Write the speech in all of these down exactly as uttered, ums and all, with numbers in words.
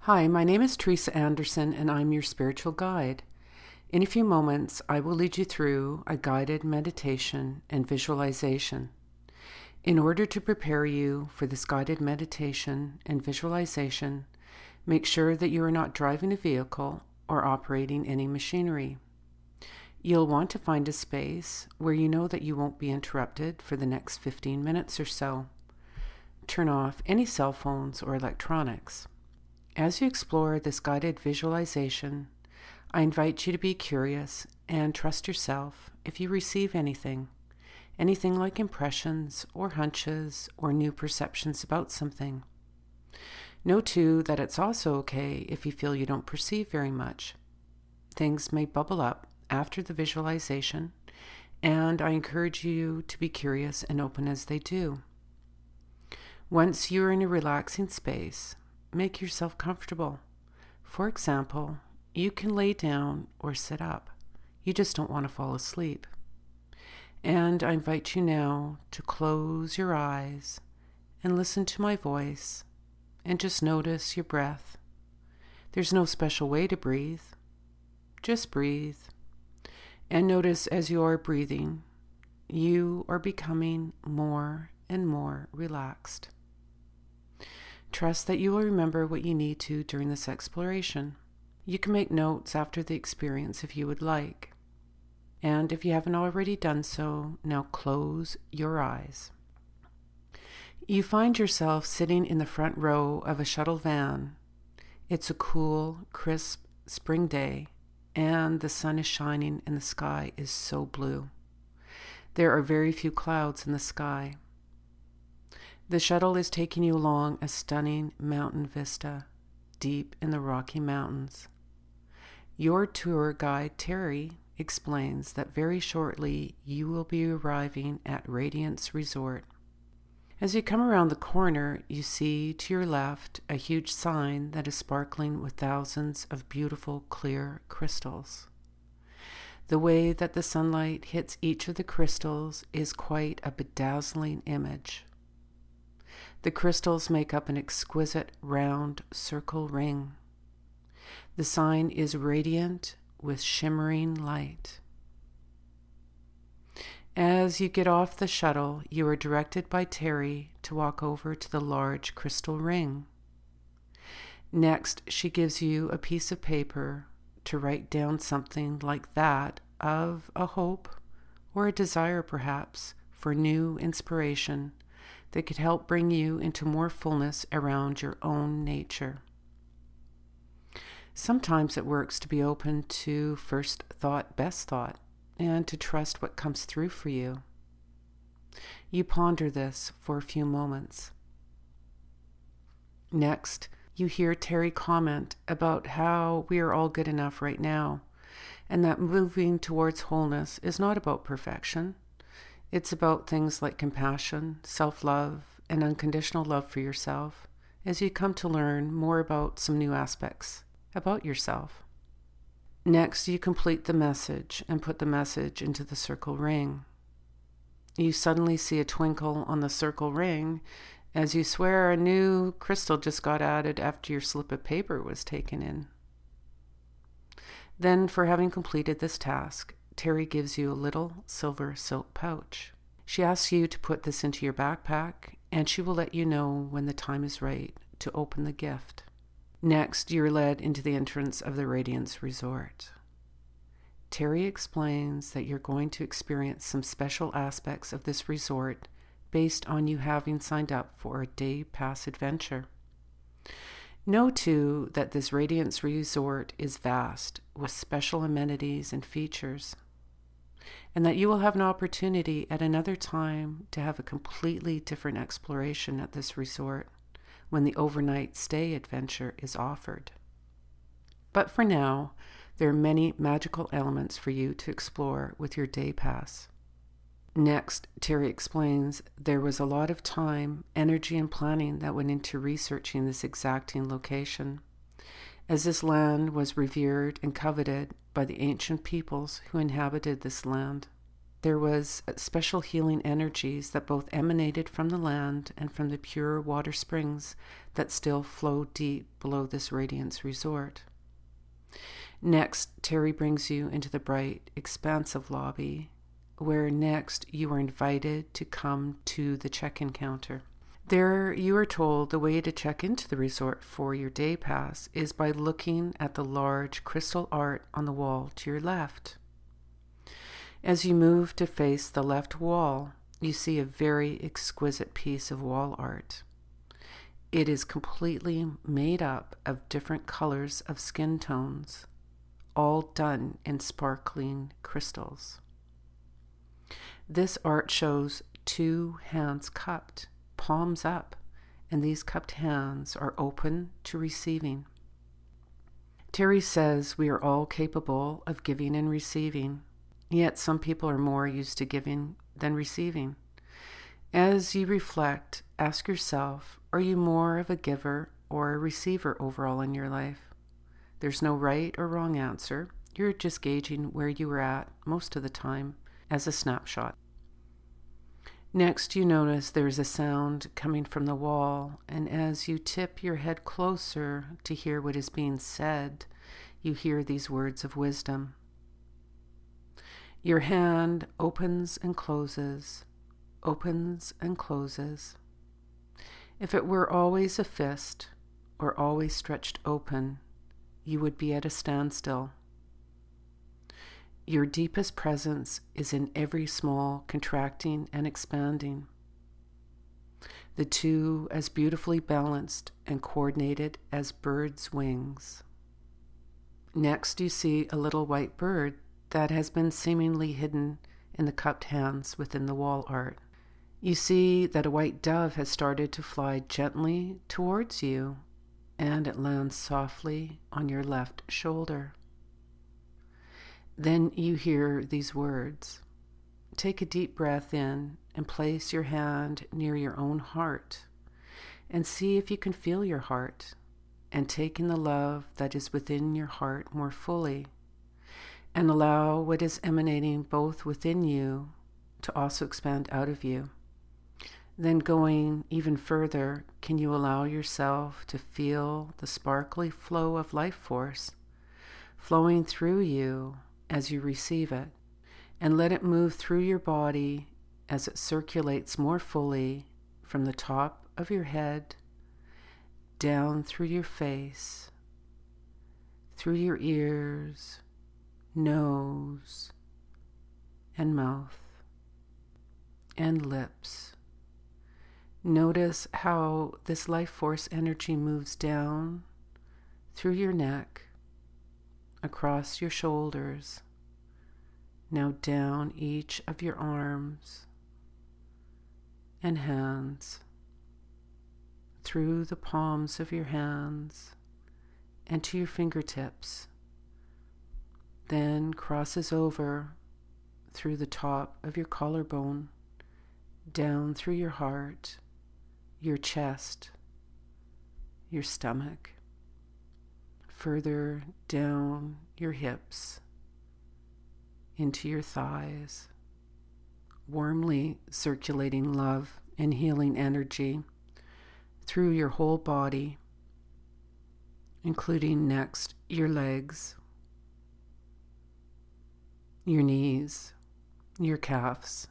Hi, my name is Teresa Anderson, and I'm your spiritual guide. In a few moments, I will lead you through a guided meditation and visualization. In order to prepare you for this guided meditation and visualization, make sure that you are not driving a vehicle or operating any machinery. You'll want to find a space where you know that you won't be interrupted for the next fifteen minutes or so. Turn off any cell phones or electronics. As you explore this guided visualization, I invite you to be curious and trust yourself if you receive anything, anything like impressions or hunches or new perceptions about something. Know too that it's also okay if you feel you don't perceive very much. Things may bubble up after the visualization, and I encourage you to be curious and open as they do. Once you're in a relaxing space, make yourself comfortable. For example, you can lay down or sit up. You just don't want to fall asleep. And I invite you now to close your eyes and listen to my voice and just notice your breath. There's no special way to breathe. Just breathe. And notice as you are breathing, you are becoming more and more relaxed. Trust that you will remember what you need to during this exploration. You can make notes after the experience if you would like. And if you haven't already done so, now close your eyes. You find yourself sitting in the front row of a shuttle van. It's a cool, crisp spring day, and the sun is shining and the sky is so blue. There are very few clouds in the sky. The shuttle is taking you along a stunning mountain vista deep in the Rocky Mountains. Your tour guide, Terry, explains that very shortly you will be arriving at Radiance Resort. As you come around the corner, you see to your left a huge sign that is sparkling with thousands of beautiful, clear crystals. The way that the sunlight hits each of the crystals is quite a bedazzling image. The crystals make up an exquisite round circle ring. The sign is radiant with shimmering light. As you get off the shuttle, you are directed by Terry to walk over to the large crystal ring. Next, she gives you a piece of paper to write down something like that of a hope or a desire perhaps for new inspiration that could help bring you into more fullness around your own nature. Sometimes it works to be open to first thought, best thought, and to trust what comes through for you. You ponder this for a few moments. Next, you hear Terry comment about how we are all good enough right now, and that moving towards wholeness is not about perfection. It's about things like compassion, self-love, and unconditional love for yourself as you come to learn more about some new aspects about yourself. Next, you complete the message and put the message into the circle ring. You suddenly see a twinkle on the circle ring as you swear a new crystal just got added after your slip of paper was taken in. Then, for having completed this task, Terry gives you a little silver silk pouch. She asks you to put this into your backpack, and she will let you know when the time is right to open the gift. Next, you're led into the entrance of the Radiance Resort. Terry explains that you're going to experience some special aspects of this resort based on you having signed up for a day pass adventure. Know, too, that this Radiance Resort is vast, with special amenities and features, and that you will have an opportunity at another time to have a completely different exploration at this resort when the overnight stay adventure is offered. But for now, there are many magical elements for you to explore with your day pass. Next, Terry explains there was a lot of time, energy, and planning that went into researching this exacting location, as this land was revered and coveted by the ancient peoples who inhabited this land. there was special healing energies that both emanated from the land and from the pure water springs that still flow deep below this Radiance Resort. Next, Terry brings you into the bright, expansive lobby, where next you are invited to come to the check-in counter. There you are told the way to check into the resort for your day pass is by looking at the large crystal art on the wall to your left. As you move to face the left wall, you see a very exquisite piece of wall art. It is completely made up of different colors of skin tones, all done in sparkling crystals. This art shows two hands cupped, palms up, and these cupped hands are open to receiving. Terry says we are all capable of giving and receiving, yet some people are more used to giving than receiving. As you reflect, ask yourself, are you more of a giver or a receiver overall in your life? There's no right or wrong answer. You're just gauging where you are at most of the time as a snapshot. Next, you notice there's a sound coming from the wall, and as you tip your head closer to hear what is being said, you hear these words of wisdom. Your hand opens and closes, opens and closes. If it were always a fist or always stretched open, you would be at a standstill. Your deepest presence is in every small contracting and expanding, the two as beautifully balanced and coordinated as birds' wings. Next, you see a little white bird that has been seemingly hidden in the cupped hands within the wall art. You see that a white dove has started to fly gently towards you, and it lands softly on your left shoulder. Then you hear these words. Take a deep breath in and place your hand near your own heart and see if you can feel your heart and take in the love that is within your heart more fully, and allow what is emanating both within you to also expand out of you. Then going even further, can you allow yourself to feel the sparkly flow of life force flowing through you as you receive it, and let it move through your body as it circulates more fully from the top of your head, down through your face, through your ears, nose, and mouth, and lips. Notice how this life force energy moves down through your neck, across your shoulders, now down each of your arms and hands, through the palms of your hands and to your fingertips, then crosses over through the top of your collarbone, down through your heart, your chest, your stomach, further down your hips, into your thighs, warmly circulating love and healing energy through your whole body, including next your legs, your knees, your calves,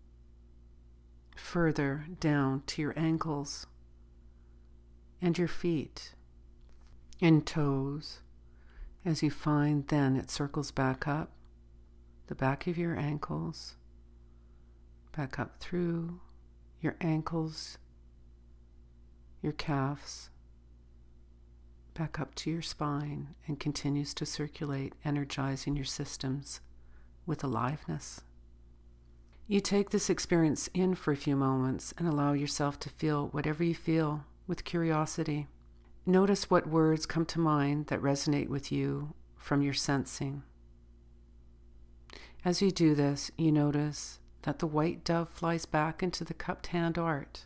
further down to your ankles and your feet and toes, as you find then it circles back up the back of your ankles, back up through your ankles, your calves, back up to your spine, and continues to circulate, energizing your systems with aliveness. You take this experience in for a few moments and allow yourself to feel whatever you feel with curiosity. Notice what words come to mind that resonate with you from your sensing. As you do this, you notice that the white dove flies back into the cupped hand art.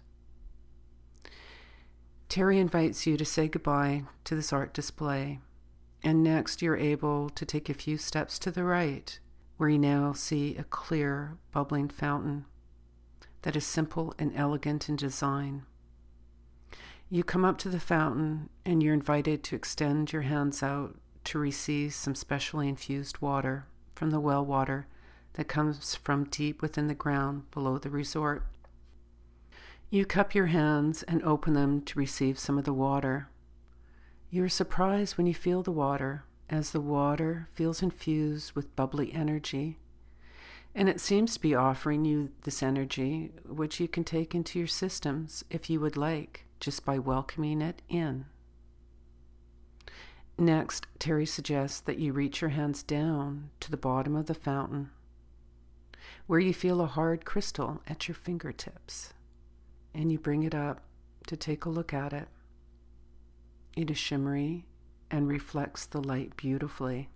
Terry invites you to say goodbye to this art display, and next you're able to take a few steps to the right where you now see a clear, bubbling fountain that is simple and elegant in design. You come up to the fountain and you're invited to extend your hands out to receive some specially infused water from the well water that comes from deep within the ground below the resort. You cup your hands and open them to receive some of the water. You are surprised when you feel the water, as the water feels infused with bubbly energy, and it seems to be offering you this energy, which you can take into your systems if you would like, just by welcoming it in. Next, Terry suggests that you reach your hands down to the bottom of the fountain, where you feel a hard crystal at your fingertips, and you bring it up to take a look at it. It is shimmery and reflects the light beautifully.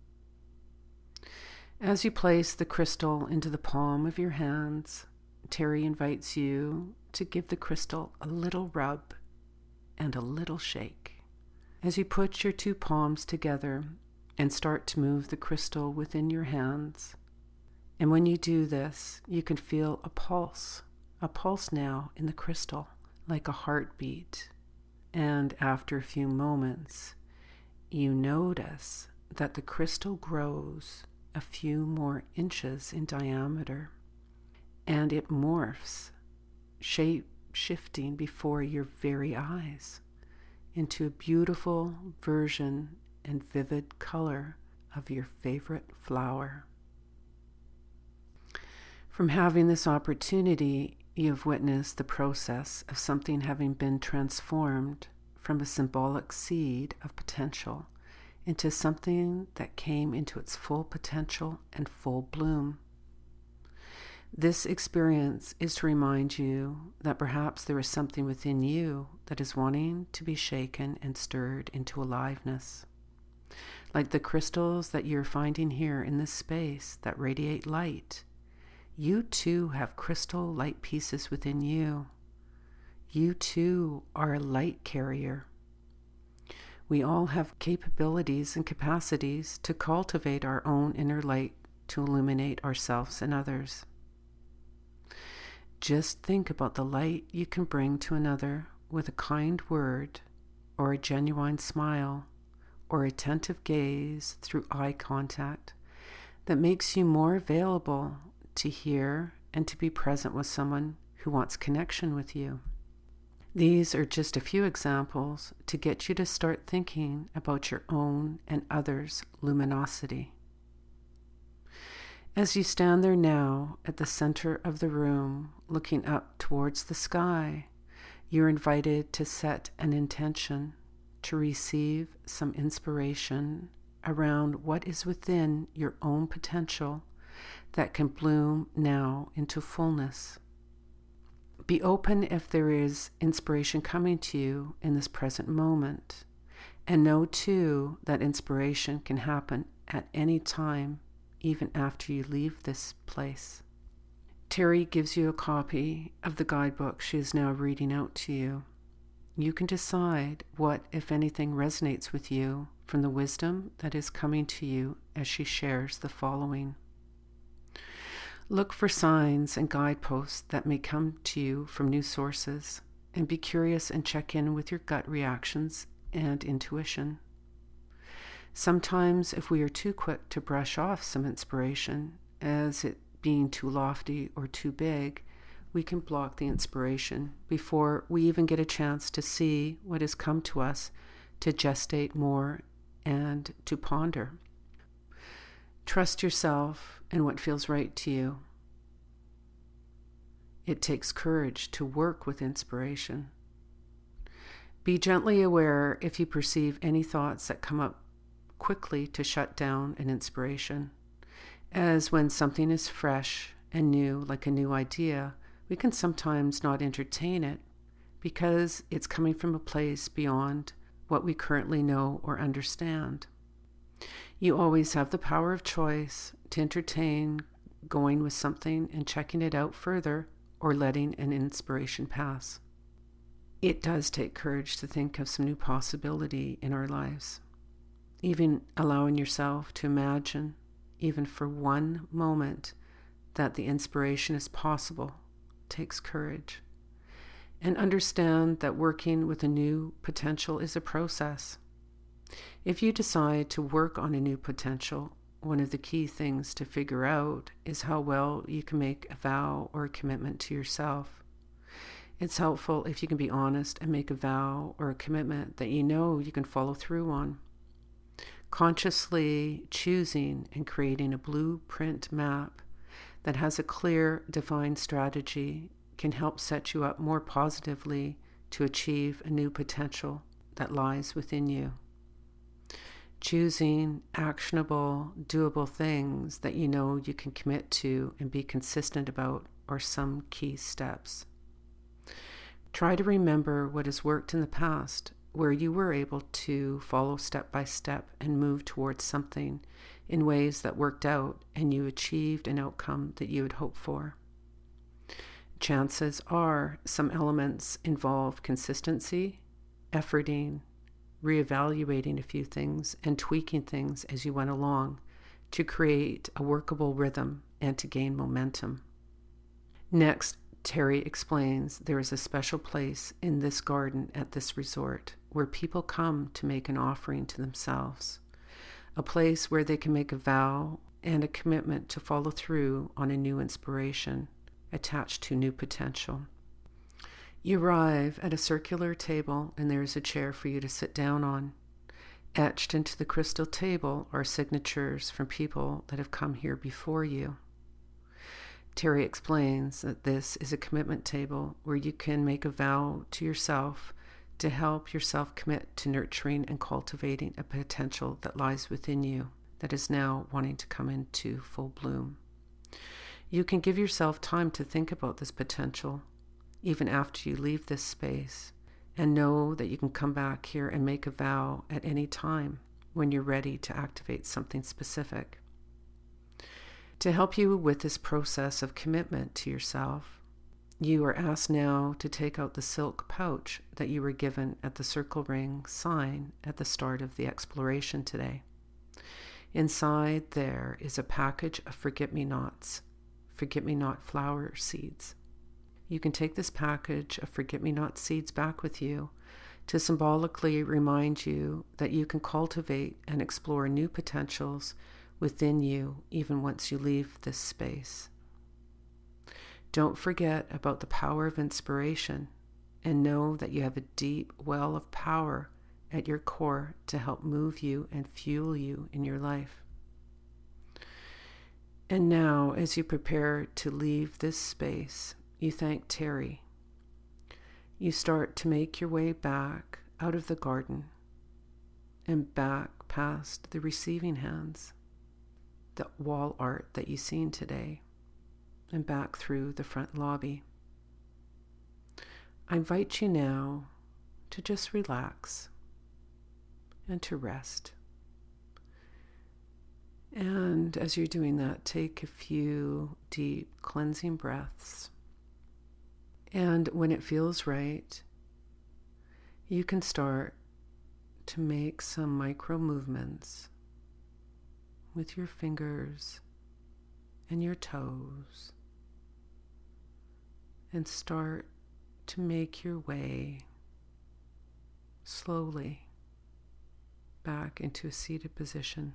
As you place the crystal into the palm of your hands, Terry invites you to give the crystal a little rub and a little shake. As you put your two palms together and start to move the crystal within your hands, and when you do this, you can feel a pulse, a pulse now in the crystal, like a heartbeat. And after a few moments, you notice that the crystal grows a few more inches in diameter, and it morphs, shape-shifting before your very eyes into a beautiful version and vivid color of your favorite flower. From having this opportunity, you have witnessed the process of something having been transformed from a symbolic seed of potential into something that came into its full potential and full bloom. This experience is to remind you that perhaps there is something within you that is wanting to be shaken and stirred into aliveness. Like the crystals that you're finding here in this space that radiate light, you too have crystal light pieces within you. You too are a light carrier. We all have capabilities and capacities to cultivate our own inner light to illuminate ourselves and others. Just think about the light you can bring to another with a kind word, or a genuine smile, or attentive gaze through eye contact that makes you more available to hear and to be present with someone who wants connection with you. These are just a few examples to get you to start thinking about your own and others' luminosity. As you stand there now at the center of the room, looking up towards the sky, you're invited to set an intention to receive some inspiration around what is within your own potential that can bloom now into fullness. Be open if there is inspiration coming to you in this present moment, and know too that inspiration can happen at any time, even after you leave this place. Terry gives you a copy of the guidebook she is now reading out to you. You can decide what, if anything, resonates with you from the wisdom that is coming to you as she shares the following. Look for signs and guideposts that may come to you from new sources, and be curious and check in with your gut reactions and intuition. Sometimes, if we are too quick to brush off some inspiration as it being too lofty or too big, we can block the inspiration before we even get a chance to see what has come to us, to gestate more and to ponder. Trust yourself and what feels right to you. It takes courage to work with inspiration. Be gently aware if you perceive any thoughts that come up quickly to shut down an inspiration. As when something is fresh and new, like a new idea, we can sometimes not entertain it because it's coming from a place beyond what we currently know or understand. You always have the power of choice to entertain going with something and checking it out further, or letting an inspiration pass. It does take courage to think of some new possibility in our lives. Even allowing yourself to imagine even for one moment, that the inspiration is possible takes courage. And understand that working with a new potential is a process. If you decide to work on a new potential, one of the key things to figure out is how well you can make a vow or a commitment to yourself. It's helpful if you can be honest and make a vow or a commitment that you know you can follow through on. Consciously choosing and creating a blueprint map that has a clear, defined strategy can help set you up more positively to achieve a new potential that lies within you. Choosing actionable, doable things that you know you can commit to and be consistent about are some key steps. Try to remember what has worked in the past, where you were able to follow step by step and move towards something in ways that worked out and you achieved an outcome that you had hoped for. Chances are some elements involve consistency, efforting, reevaluating a few things, and tweaking things as you went along to create a workable rhythm and to gain momentum. Next, Terry explains there is a special place in this garden at this resort where people come to make an offering to themselves, a place where they can make a vow and a commitment to follow through on a new inspiration attached to new potential. You arrive at a circular table and there is a chair for you to sit down on. Etched into the crystal table are signatures from people that have come here before you. Terry explains that this is a commitment table where you can make a vow to yourself to help yourself commit to nurturing and cultivating a potential that lies within you that is now wanting to come into full bloom. You can give yourself time to think about this potential even after you leave this space, and know that you can come back here and make a vow at any time when you're ready to activate something specific. To help you with this process of commitment to yourself, you are asked now to take out the silk pouch that you were given at the circle ring sign at the start of the exploration today. Inside there is a package of forget-me-nots, forget-me-not flower seeds. You can take this package of forget-me-not seeds back with you to symbolically remind you that you can cultivate and explore new potentials within you even once you leave this space. Don't forget about the power of inspiration and know that you have a deep well of power at your core to help move you and fuel you in your life. And now, as you prepare to leave this space, you thank Terry. You start to make your way back out of the garden and back past the receiving hands, the wall art that you've seen today, and back through the front lobby. I invite you now to just relax and to rest. And as you're doing that, take a few deep cleansing breaths. And when it feels right, you can start to make some micro movements with your fingers and your toes, and start to make your way slowly back into a seated position.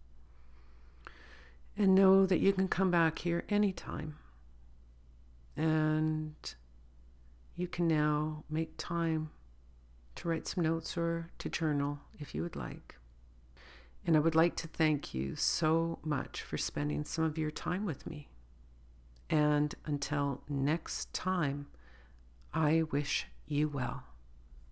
And know that you can come back here anytime. And you can now make time to write some notes or to journal if you would like. And I would like to thank you so much for spending some of your time with me. And until next time, I wish you well.